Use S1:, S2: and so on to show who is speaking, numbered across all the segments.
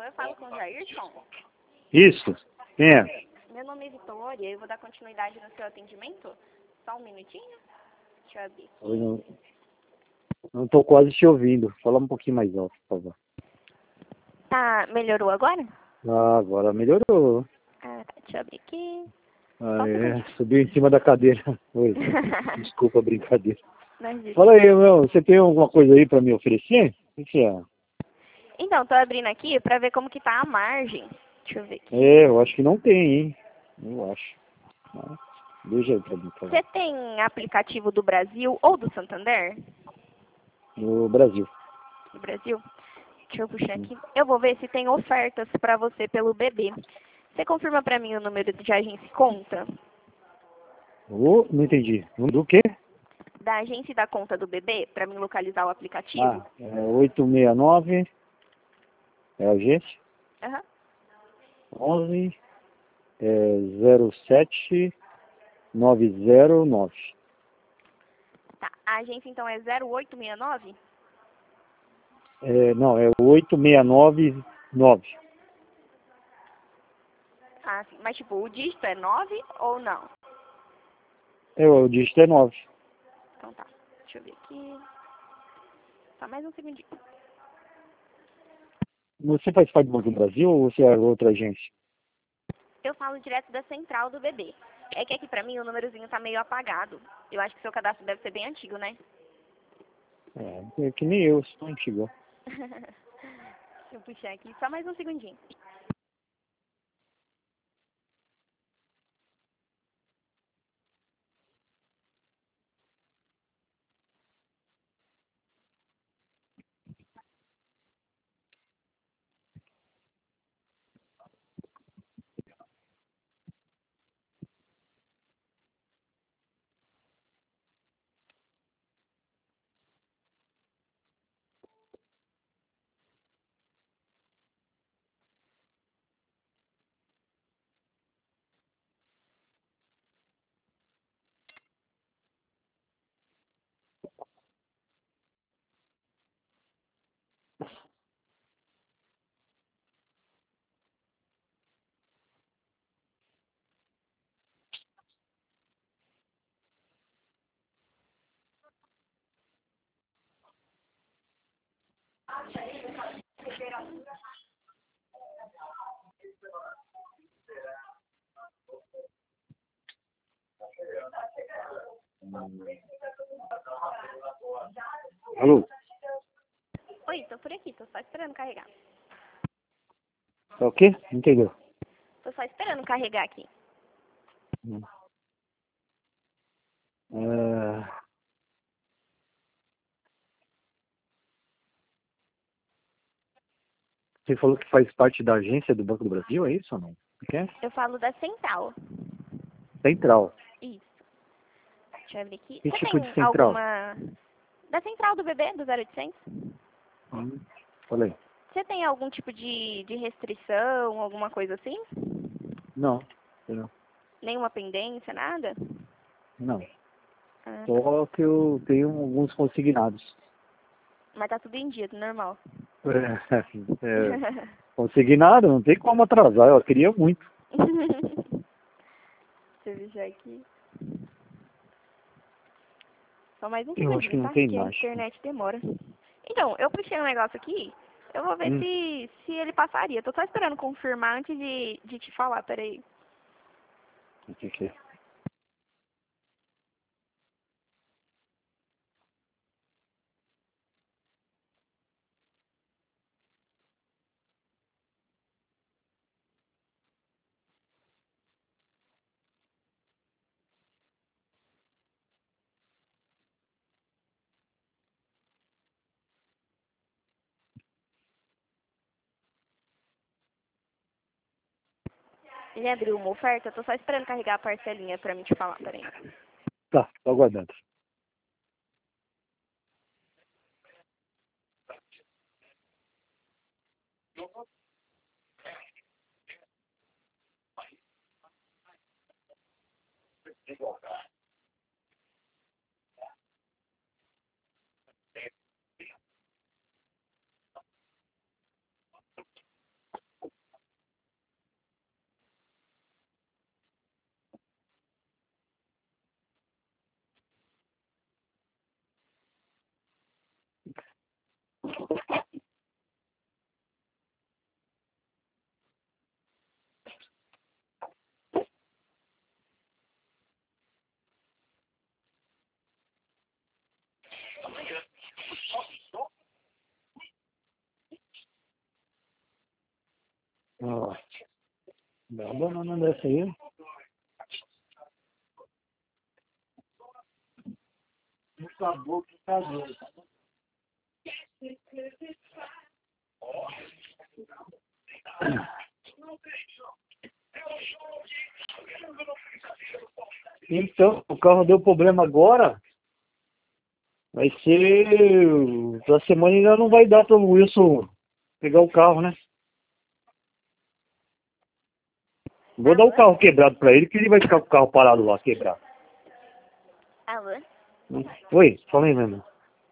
S1: eu falo com o Jairson.
S2: Isso. Quem é?
S1: Meu nome é Vitória, eu vou dar continuidade no seu atendimento. Só um minutinho. Deixa eu abrir.
S2: Eu não tô quase te ouvindo. Fala um pouquinho mais alto, por favor.
S1: Tá, melhorou agora?
S2: Ah, agora melhorou.
S1: Ah, tá, deixa eu abrir aqui.
S2: Ah, subiu em cima da cadeira. Oi. Desculpa a brincadeira.
S1: Mas,
S2: Fala aí, meu, você tem alguma coisa aí pra me oferecer? O que é?
S1: então, tô abrindo aqui pra ver como que tá a margem. Deixa eu ver aqui.
S2: Eu acho que não tem, hein? Eu acho. Mas, veja aí pra mim, por favor.
S1: Você tem aplicativo do Brasil ou do Santander?
S2: No Brasil.
S1: Do Brasil? Deixa eu puxar aqui. Eu vou ver se tem ofertas pra você pelo BB. Você confirma pra mim o número de agência e conta?
S2: Não entendi. Do quê?
S1: Da agência e da conta do BB, pra mim localizar o aplicativo?
S2: Ah, 869, é a agência.
S1: Aham.
S2: 11 07 909.
S1: Tá. A agência então é 0869?
S2: Não, é 8699.
S1: Ah, sim. Mas tipo, o dígito é 9 ou não?
S2: O dígito é 9.
S1: Então tá. Deixa eu ver aqui. Só mais um segundinho.
S2: Você faz parte do Banco do Brasil ou você é outra agência?
S1: Eu falo direto da central do BB. É que aqui pra mim o númerozinho tá meio apagado. Eu acho que seu cadastro deve ser bem antigo, né?
S2: É que nem eu sou antigo.
S1: Deixa eu puxar aqui. Só mais um segundinho.
S2: Alô?
S1: Oi, tô por aqui. Tô só esperando carregar.
S2: É o quê? Não entendeu?
S1: Tô só esperando carregar aqui.
S2: Hum. É, Você falou que faz parte da agência do Banco do Brasil, é isso ou não? O que é?
S1: Eu falo da central.
S2: Central.
S1: Isso. Deixa eu abrir aqui.
S2: Que
S1: Você
S2: tipo
S1: tem
S2: de central?
S1: alguma... Da central do BB, do 0800?
S2: Falei.
S1: Você tem algum tipo de restrição, alguma coisa assim?
S2: Não. Não.
S1: Nenhuma pendência, nada?
S2: Não.
S1: Ah, tá.
S2: Só que eu tenho alguns consignados.
S1: Mas tá tudo em dia, tudo normal.
S2: Consignado, não tem como atrasar. Eu queria muito.
S1: Deixa eu ver aqui. Só mais um
S2: Eu acho que
S1: segundinho,
S2: não
S1: tá?
S2: tem
S1: Que a
S2: mais.
S1: internet demora. Então, eu puxei um negócio aqui. Eu vou ver se ele passaria. Tô só esperando confirmar antes de te falar, peraí.
S2: O que é?
S1: Ele abriu uma oferta, tô só esperando carregar a parcelinha pra mim te falar, peraí.
S2: Tá, tô aguardando. Ó, dá uma banana dessa aí. Acabou que tá doido. Então, o carro deu problema agora. Vai ser... Pra semana ainda não vai dar para o Wilson pegar o carro, né? Vou dar o carro quebrado para ele, que ele vai ficar com o carro parado lá, quebrado.
S1: Alô?
S2: Oi, fala aí, meu irmão.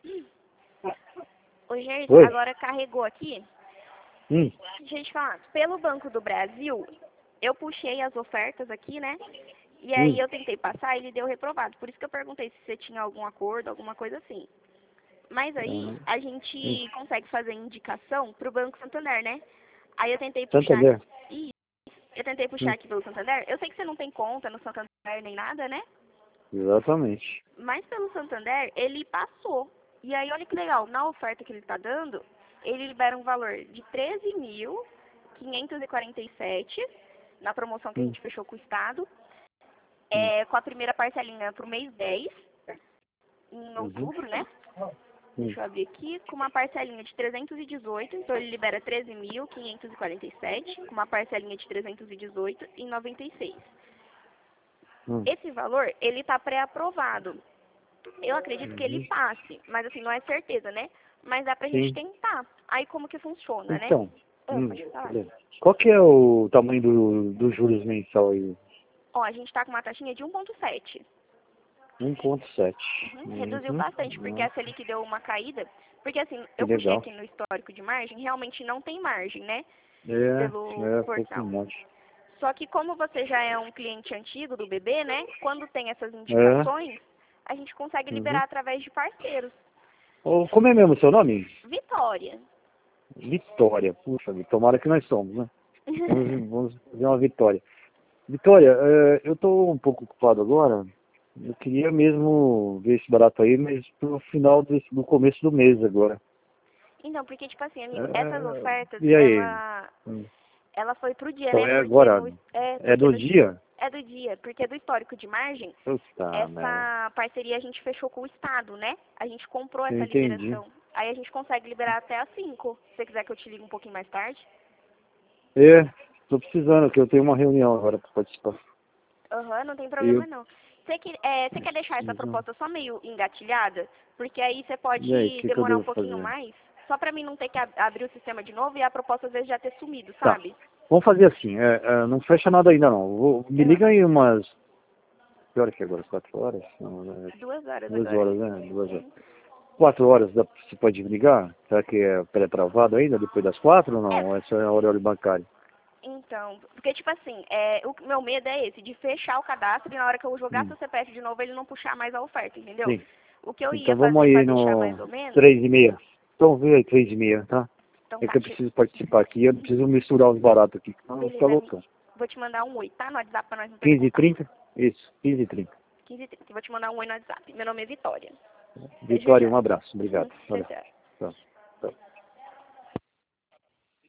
S1: Ô, Gerson,
S2: Oi.
S1: agora carregou aqui. Deixa eu te falar. Pelo Banco do Brasil, eu puxei as ofertas aqui, né? E aí eu tentei passar e ele deu reprovado. Por isso que eu perguntei se você tinha algum acordo, alguma coisa assim. Mas aí a gente consegue fazer indicação pro Banco Santander, né? Aí eu tentei puxar
S2: Santander.
S1: aqui. Eu tentei puxar aqui pelo Santander. Eu sei que você não tem conta no Santander nem nada, né?
S2: Exatamente.
S1: Mas pelo Santander, ele passou. E aí, olha que legal, na oferta que ele está dando, ele libera um valor de 13.547 na promoção que a gente fechou com o Estado, com a primeira parcelinha para o mês 10, em outubro, né? Deixa eu abrir aqui, com uma parcelinha de 318, então ele libera 13.547, com uma parcelinha de 318 em 96. Esse valor, ele está pré-aprovado. Eu acredito que ele passe, mas assim, não é certeza, né? Mas dá pra gente tentar. Aí como que funciona,
S2: Então,
S1: né? Pode falar.
S2: qual que é o tamanho dos juros mensal aí?
S1: Ó, a gente tá com uma taxinha de 1,7.
S2: 1,7.
S1: Reduziu bastante, porque a Selic deu uma caída. Porque assim,
S2: Que
S1: eu puxei
S2: legal.
S1: aqui no histórico de margem, realmente não tem margem, né? Pelo
S2: Pouco
S1: portal.
S2: monte.
S1: Só que como você já é um cliente antigo do BB, né? Quando tem essas indicações, a gente consegue liberar através de parceiros.
S2: Como é mesmo o seu nome?
S1: Vitória.
S2: Vitória. Puxa, tomara que nós somos, né? Vamos fazer uma vitória. Vitória, eu tô um pouco ocupado agora. Eu queria mesmo ver esse barato aí, mas pro final do começo do mês agora.
S1: Então, porque, tipo assim, amigo, essas ofertas,
S2: E aí?
S1: ela foi pro dia,
S2: Então
S1: né?
S2: é
S1: Porque
S2: agora? É
S1: porque
S2: do dia?
S1: É do dia, porque do histórico de margem,
S2: Puta merda.
S1: essa parceria a gente fechou com o Estado, né? A gente comprou
S2: Eu
S1: essa
S2: entendi.
S1: liberação. Aí a gente consegue liberar até às 5. Se você quiser que eu te ligue um pouquinho mais tarde.
S2: Tô precisando, que eu tenho uma reunião agora para participar.
S1: Não tem problema não. Você quer deixar essa
S2: Preciso.
S1: proposta só meio engatilhada? Porque aí você
S2: E aí, o
S1: pode
S2: que eu
S1: demorar um
S2: devo
S1: pouquinho
S2: fazer?
S1: mais, só pra mim não ter que abrir o sistema de novo e a proposta às vezes já ter sumido,
S2: Tá.
S1: sabe?
S2: Vamos fazer assim, não fecha nada ainda não. Me liga aí umas... Que hora que é agora? 4 horas? Não,
S1: 2 horas
S2: 2
S1: agora.
S2: horas, né? 2 horas. 4 horas, você pode me ligar? Será que é pré-travado ainda, depois das 4 ou não? Essa é a horário bancário.
S1: Então, porque tipo assim, o meu medo é esse, de fechar o cadastro e na hora que eu jogar seu CPF de novo ele não puxar mais a oferta, entendeu?
S2: Sim.
S1: O que eu ia
S2: Então vamos
S1: fazer pra
S2: aí
S1: deixar
S2: no
S1: mais ou menos,
S2: 3h30. Então vê aí 3h30, tá?
S1: então
S2: É
S1: tá,
S2: que eu preciso participar aqui, eu preciso misturar os baratos aqui, senão eu vou ficar
S1: beleza, amigo.
S2: loucão.
S1: Vou te mandar um oi, tá? No WhatsApp pra nós não perder contato.
S2: 15h30? Isso, 15h30.
S1: 15h30, vou te mandar um oi no WhatsApp. Meu nome é Vitória. Até já
S2: Vitória,
S1: já.
S2: um abraço. Obrigado.
S1: Tchau,
S2: Valeu.
S1: tchau.
S2: Tchau.